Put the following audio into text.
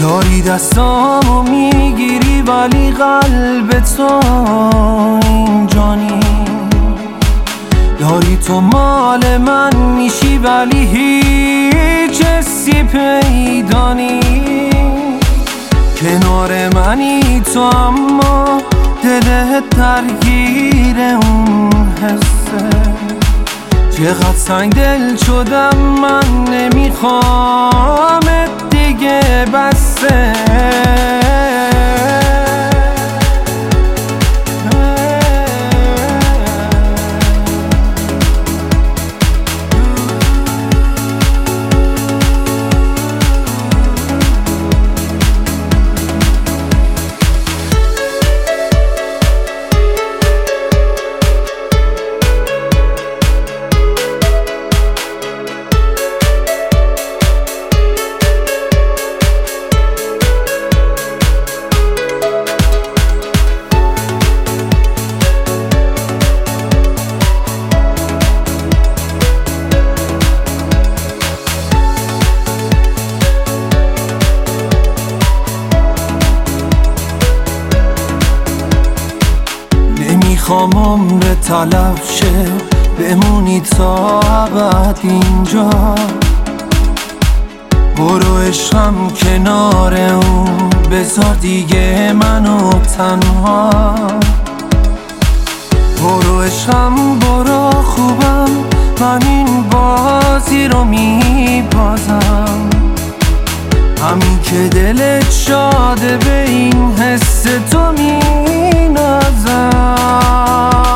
داری دستامو میگیری ولی قلب تو اینجا نیست. داری تو مال من میشی ولی هیچ حسی پیدا نیست. کنار منی تو اما دلت درگیر اون حسه. چقدر سنگ دل شدم من نمیخوامت دیگه بسه. نمیخوام عمر تلف شه بمونی تا ابد اینجا. برو عشقم کنار اون بذار دیگه منو تنها. برو عشقم برو خوبم من این بازی رو میبازم. همین که دلت شاده به این حس تو مینازم.